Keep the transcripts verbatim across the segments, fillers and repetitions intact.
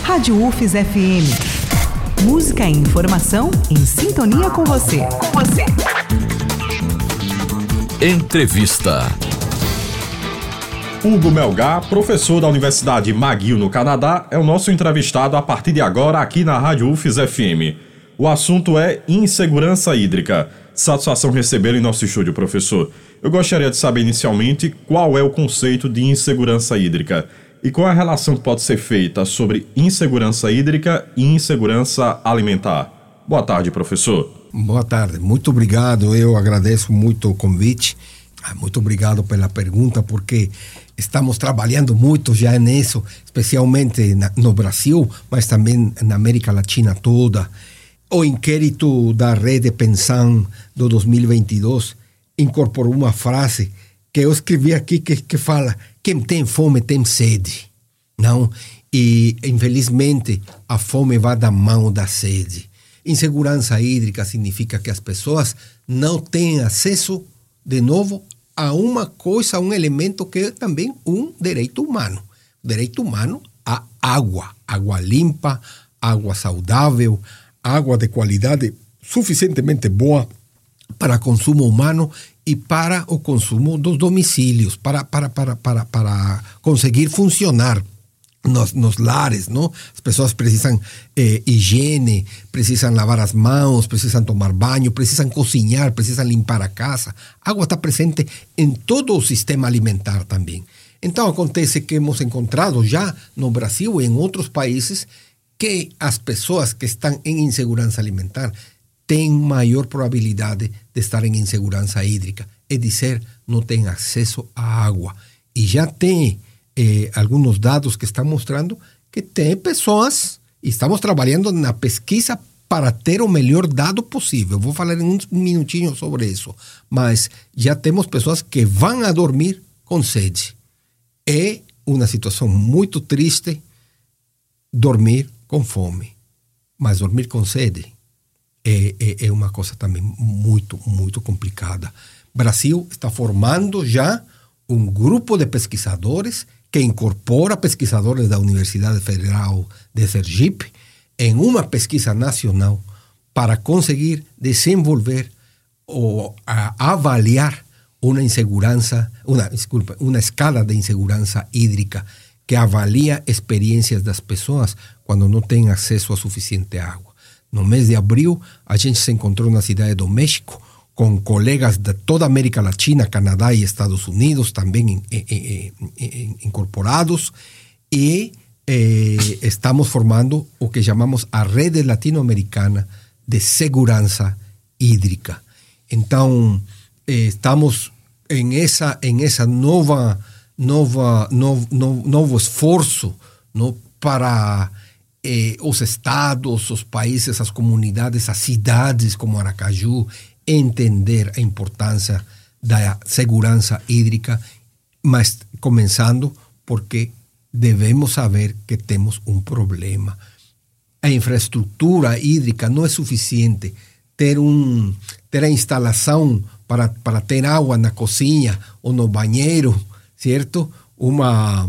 Rádio U F E S F M. Música e informação em sintonia com você. Com você. Entrevista. Hugo Melgar, professor da Universidade McGill no Canadá, é o nosso entrevistado a partir de agora aqui na Rádio U F E S F M. O assunto é insegurança hídrica. Satisfação recebê-lo em nosso estúdio, professor. Eu gostaria de saber inicialmente qual é o conceito de insegurança hídrica e qual a relação que pode ser feita sobre insegurança hídrica e insegurança alimentar. Boa tarde, professor. Boa tarde, muito obrigado. Eu agradeço muito o convite. Muito obrigado pela pergunta, porque estamos trabalhando muito já nisso, especialmente na, no Brasil, mas também na América Latina toda. O inquérito da Rede Pensan do dois mil e vinte e dois incorporou uma frase que eu escrevi aqui que, que fala: quem tem fome tem sede. Não? E, infelizmente, a fome vai da mão da sede. Insegurança hídrica significa que as pessoas não têm acesso, de novo, a uma coisa, a um elemento que é também um direito humano. Direito humano à água. Água limpa, água saudável, água de qualidade suficientemente boa para consumo humano e para o consumo dos domicílios, para, para, para, para, para conseguir funcionar nos, nos lares, não? As pessoas precisam eh, higiene, precisam lavar as mãos, precisam tomar banho, precisam cozinhar, precisam limpar a casa. A água está presente em todo o sistema alimentar também. Então acontece que hemos encontrado já no Brasil e em outros países que as pessoas que estão em insegurança alimentar têm maior probabilidade de estar em insegurança hídrica, é dizer, não têm acesso à água. E já tem eh, alguns dados que estão mostrando que tem pessoas, e estamos trabalhando na pesquisa para ter o melhor dado possível. Vou falar em um minutinho sobre isso. Mas já temos pessoas que vão a dormir com sede. É uma situação muito triste dormir com fome, mas dormir com sede é, é, é uma coisa também muito, muito complicada. Brasil está formando já um grupo de pesquisadores que incorpora pesquisadores da Universidade Federal de Sergipe em uma pesquisa nacional para conseguir desenvolver ou a, avaliar uma insegurança, uma, desculpa, uma escala de insegurança hídrica que avalia experiências das pessoas quando não têm acesso a suficiente água. No mês de abril, a gente se encontrou na cidade do México com colegas de toda a América Latina, Canadá e Estados Unidos também eh, eh, eh, incorporados, e eh, estamos formando o que chamamos a Rede Latino-Americana de Segurança Hídrica. Então, eh, estamos em essa, em essa nova... Nova, novo, novo, novo esforço, no, para eh, os estados, os países, as comunidades, as cidades como Aracaju entender a importância da segurança hídrica, mas começando porque devemos saber que temos um problema. A infraestrutura hídrica não é suficiente. Ter, um, ter a instalação para, para ter água na cozinha ou no banheiro, certo? Uma,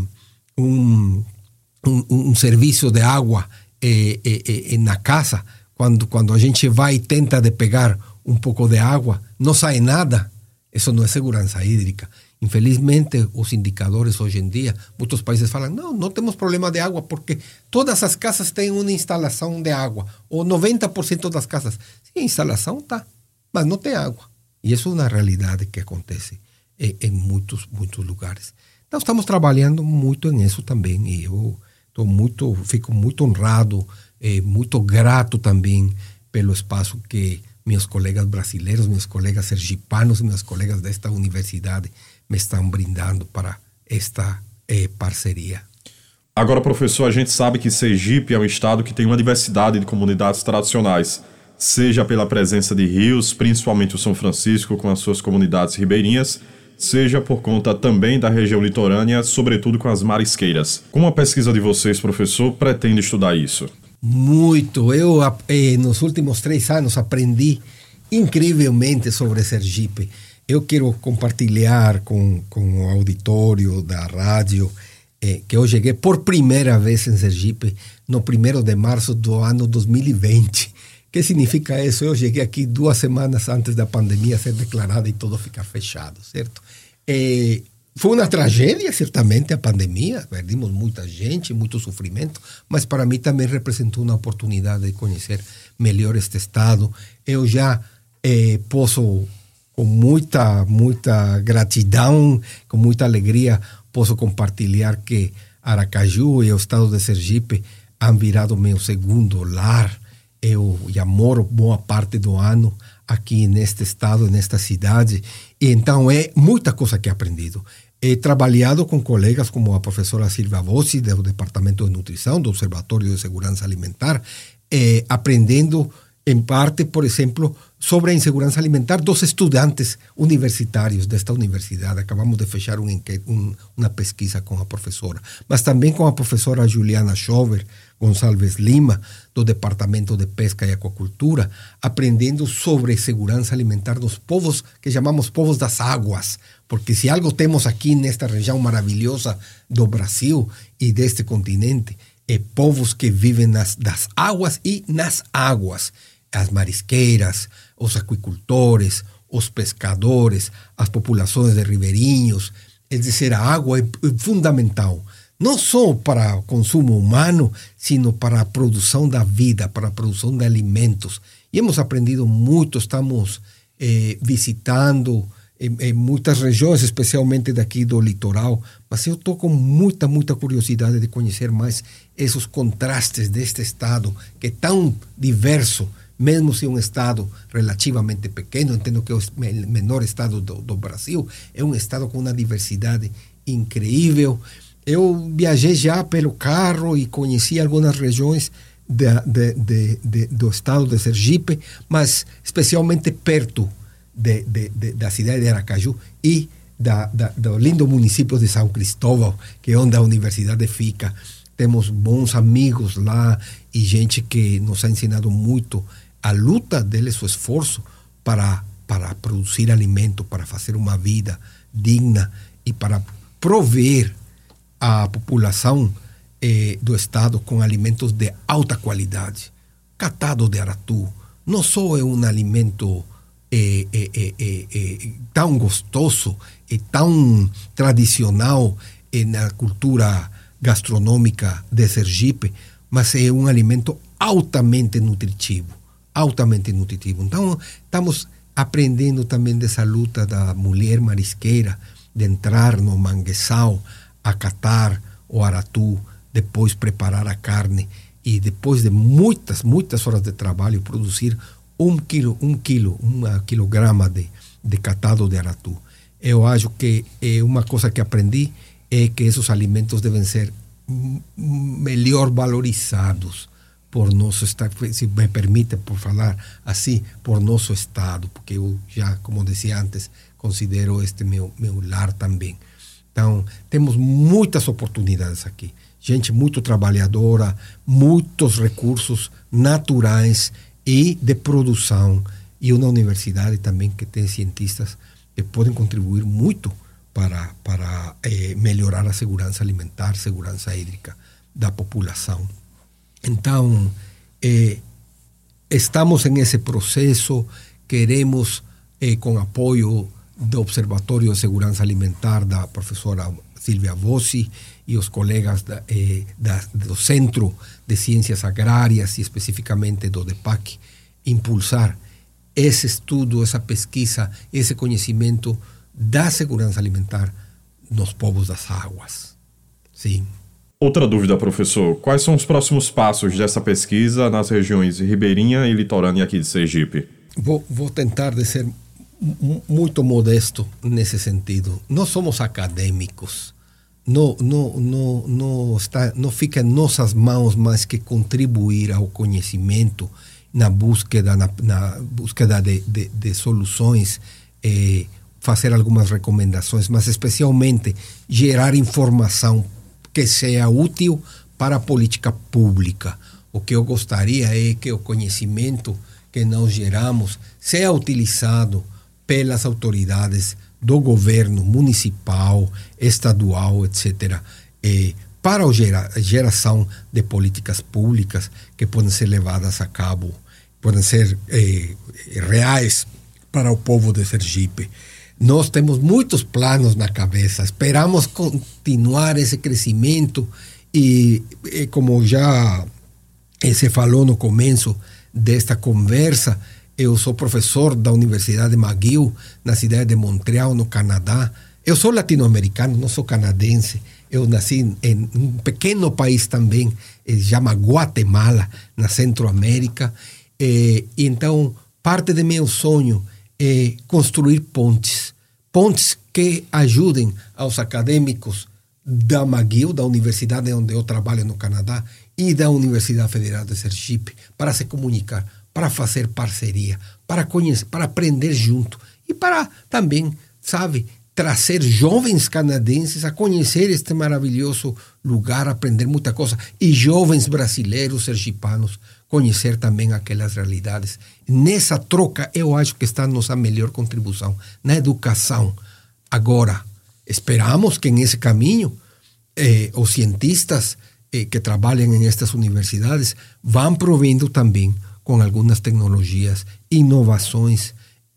um, um, um serviço de água eh, eh, eh, na casa, quando, quando a gente vai e tenta de pegar um pouco de água, não sai nada. Isso não é segurança hídrica. Infelizmente, os indicadores hoje em dia, muitos países falam, não, não temos problema de água, porque todas as casas têm uma instalação de água, ou noventa por cento das casas. Sim, a instalação está, mas não tem água. E isso é uma realidade que acontece em muitos, muitos lugares. Então, estamos trabalhando muito nisso também. E eu tô muito, fico muito honrado, eh, muito grato também pelo espaço que meus colegas brasileiros, meus colegas sergipanos, meus colegas desta universidade me estão brindando para esta eh, parceria. Agora, professor, a gente sabe que Sergipe é um estado que tem uma diversidade de comunidades tradicionais, seja pela presença de rios, principalmente o São Francisco com as suas comunidades ribeirinhas, seja por conta também da região litorânea, sobretudo com as marisqueiras. Como a pesquisa de vocês, professor, pretende estudar isso? Muito. Eu, eh, nos últimos três anos, aprendi incrivelmente sobre Sergipe. Eu quero compartilhar com, com o auditório da rádio é, que eu cheguei por primeira vez em Sergipe no primeiro de março do ano dois mil e vinte. O que significa isso? Eu cheguei aqui duas semanas antes da pandemia ser declarada e tudo ficar fechado, certo? É, foi uma tragédia, certamente, a pandemia. Perdimos muita gente, muito sofrimento, mas para mim também representou uma oportunidade de conhecer melhor este estado. Eu já eh, posso, com muita, muita gratidão, com muita alegria, posso compartilhar que Aracaju e o estado de Sergipe han virado meu segundo lar. Eu já moro boa parte do ano aqui neste estado, nesta cidade, e então é muita coisa que he aprendido. He trabalhado com colegas como a professora Silvia Vossi, do Departamento de Nutrição, do Observatório de Segurança Alimentar, eh, aprendendo, em parte, por exemplo, sobre a insegurança alimentar dos estudantes universitários desta universidade. Acabamos de fechar um, um, uma pesquisa com a professora, mas também com a professora Juliana Schover Gonçalves Lima, do Departamento de Pesca e Aquacultura, aprendendo sobre segurança alimentar dos povos que chamamos povos das águas, porque se algo temos aqui nesta região maravilhosa do Brasil e deste continente, é povos que vivem nas das águas e nas águas. As marisqueiras, os aquicultores, os pescadores, as populações de ribeirinhos. É dizer, a água é fundamental, não só para o consumo humano, sino para a produção da vida, para a produção de alimentos. E hemos aprendido muito, estamos eh, visitando em, em muitas regiões, especialmente daqui do litoral, mas eu estou com muita, muita curiosidade de conhecer mais esses contrastes deste estado, que é tão diverso, mesmo se é um estado relativamente pequeno. Entendo que é o menor estado do, do Brasil, é um estado com uma diversidade incrível. Eu viajei já pelo carro e conheci algumas regiões de, de, de, de, do estado de Sergipe, mas especialmente perto de, de, de, da cidade de Aracaju e da, da, do lindo município de São Cristóvão, que é onde a universidade fica. Temos bons amigos lá e gente que nos ha ensinado muito a luta deles, o esforço para, para produzir alimento, para fazer uma vida digna e para prover a população eh, do estado com alimentos de alta qualidade. Catado de aratu não só é um alimento eh, eh, eh, eh, eh, tão gostoso e tão tradicional eh, na cultura gastronômica de Sergipe, mas é um alimento altamente nutritivo, altamente nutritivo. Então, estamos aprendendo também dessa luta da mulher marisqueira, de entrar no manguezal, acatar o aratu, depois preparar a carne e depois de muitas, muitas horas de trabalho produzir um quilo, um quilo, uma quilograma de, de catado de aratu. Eu acho que é uma coisa que aprendi é que esses alimentos devem ser melhor valorizados por nosso estado, se me permite por falar assim, por nosso estado, porque eu já, como dizia antes, considero este meu, meu lar também. Então, temos muitas oportunidades aqui. Gente muito trabalhadora, muitos recursos naturais e de produção. E uma universidade também que tem cientistas que podem contribuir muito para, para eh, melhorar a segurança alimentar, segurança hídrica da população. Então, eh, estamos em esse processo, queremos, eh, com apoio do Observatório de Segurança Alimentar da professora Silvia Vossi e os colegas da, eh, da, do Centro de Ciências Agrárias e especificamente do DEPAC, impulsar esse estudo, essa pesquisa, esse conhecimento da segurança alimentar nos povos das águas. Sim. Outra dúvida, professor. Quais são os próximos passos dessa pesquisa nas regiões ribeirinha e litorânea aqui de Sergipe? Vou, vou tentar de ser muito modesto nesse sentido. Nós somos acadêmicos. Não, não, não, não, está, não fica em nossas mãos mais que contribuir ao conhecimento na búsqueda, na, na búsqueda de, de, de soluções, eh, fazer algumas recomendações, mas especialmente gerar informação que seja útil para a política pública. O que eu gostaria é que o conhecimento que nós geramos seja utilizado pelas autoridades do governo municipal, estadual, etcétera, eh, para a gera, geração de políticas públicas que podem ser levadas a cabo, podem ser eh, reais para o povo de Sergipe. Nós temos muitos planos na cabeça, esperamos continuar esse crescimento e, e como já se falou no começo desta conversa, eu sou professor da Universidade McGill, na cidade de Montreal, no Canadá. Eu sou latino-americano, não sou canadense. Eu nasci em um pequeno país também, se chama Guatemala, na Centro-América. E, então, parte do meu sonho é construir pontes. Pontes que ajudem aos acadêmicos da McGill, da universidade onde eu trabalho no Canadá, e da Universidade Federal de Sergipe, para se comunicar, para fazer parceria, para conhecer, para aprender junto e para também, sabe, trazer jovens canadenses a conhecer este maravilhoso lugar, aprender muita coisa, e jovens brasileiros, sergipanos, conhecer também aquelas realidades. Nessa troca, eu acho que está a nossa melhor contribuição, na educação. Agora, esperamos que nesse caminho, eh, os cientistas eh, que trabalham em estas universidades vão provendo também com algumas tecnologias, inovações,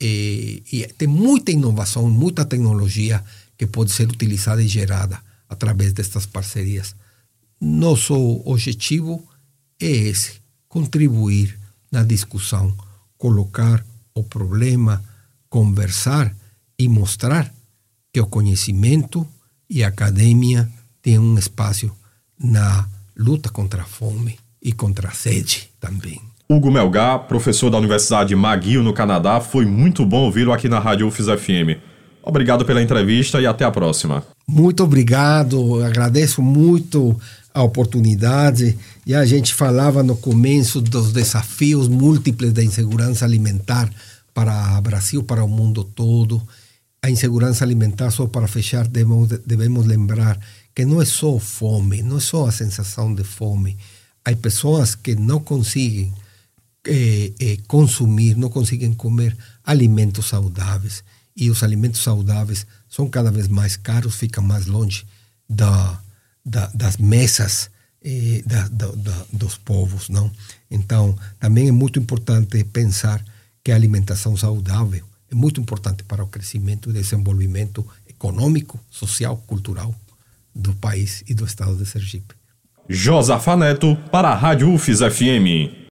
eh, e tem muita inovação, muita tecnologia que pode ser utilizada e gerada através destas parcerias. Nosso objetivo é esse, contribuir na discussão, colocar o problema, conversar e mostrar que o conhecimento e a academia têm um espaço na luta contra a fome e contra a sede também. Hugo Melgar, professor da Universidade McGill, no Canadá, foi muito bom ouvi-lo aqui na Rádio U F I S F M. Obrigado pela entrevista e até a próxima. Muito obrigado, agradeço muito a oportunidade. E a gente falava no começo dos desafios múltiplos da insegurança alimentar para o Brasil, para o mundo todo. A insegurança alimentar, só para fechar, devemos, devemos lembrar que não é só fome, não é só a sensação de fome. Há pessoas que não conseguem eh, eh, consumir, não conseguem comer alimentos saudáveis. E os alimentos saudáveis são cada vez mais caros, ficam mais longe da, da, das mesas eh, da, da, da, dos povos, não? Então, também é muito importante pensar que a alimentação saudável é muito importante para o crescimento e desenvolvimento econômico, social, cultural do país e do estado de Sergipe. Josafa Neto para a Rádio U F I S F M.